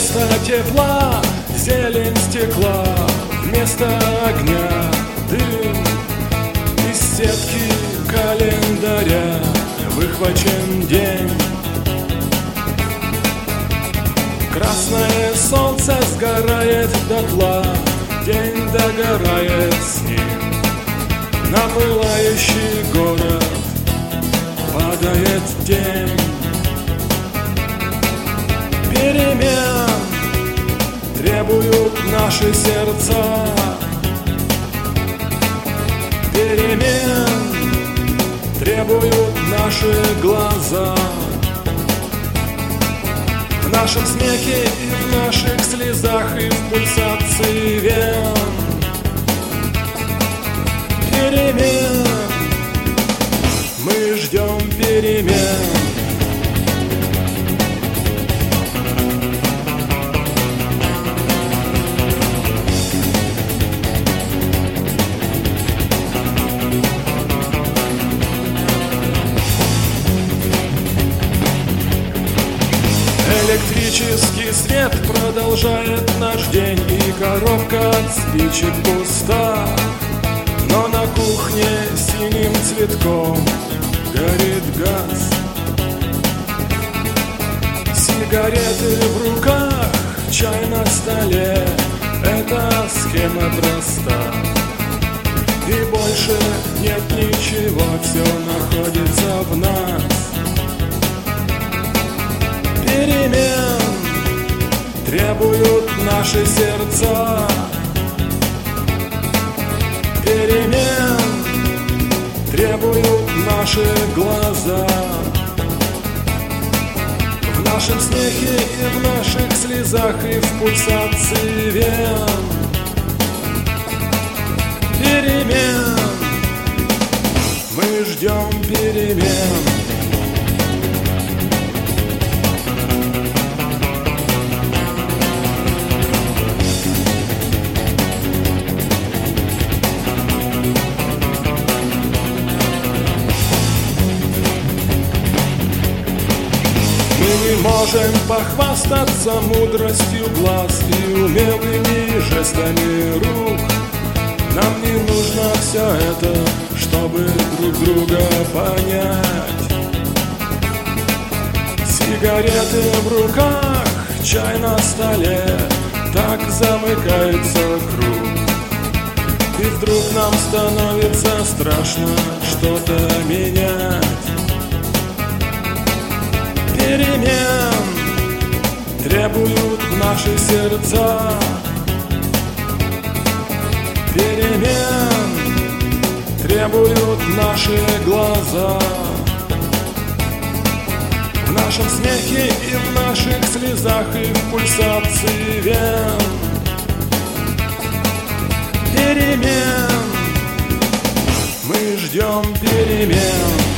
Вместо тепла зелень стекла, вместо огня дым. Из сетки календаря выхвачен день. Красное солнце сгорает дотла, день догорает с ним. На пылающий город падает день. Перемен требуют наши сердца. Перемен требуют наши глаза. В нашем смехе и в наших слезах, и в пульсации вен. Перемен, мы ждем перемен. Электрический свет продолжает наш день, и коробка от спичек пуста. Но на кухне синим цветком горит газ. Сигареты в руках, чай на столе. Эта схема проста, и больше нет ничего, все находится в нас. Перемен требуют наши сердца. Перемен требуют наши глаза. В нашем смехе и в наших слезах, и в пульсации вен. Перемен, мы ждем перемен. Мы можем похвастаться мудростью глаз и умелыми жестами рук. Нам не нужно все это, чтобы друг друга понять. Сигареты в руках, чай на столе, так замыкается круг. И вдруг нам становится страшно что-то менять. Перемен требуют наши сердца. Перемен требуют наши глаза. В нашем смехе и в наших слезах, и в пульсации вен. Перемен, мы ждем перемен.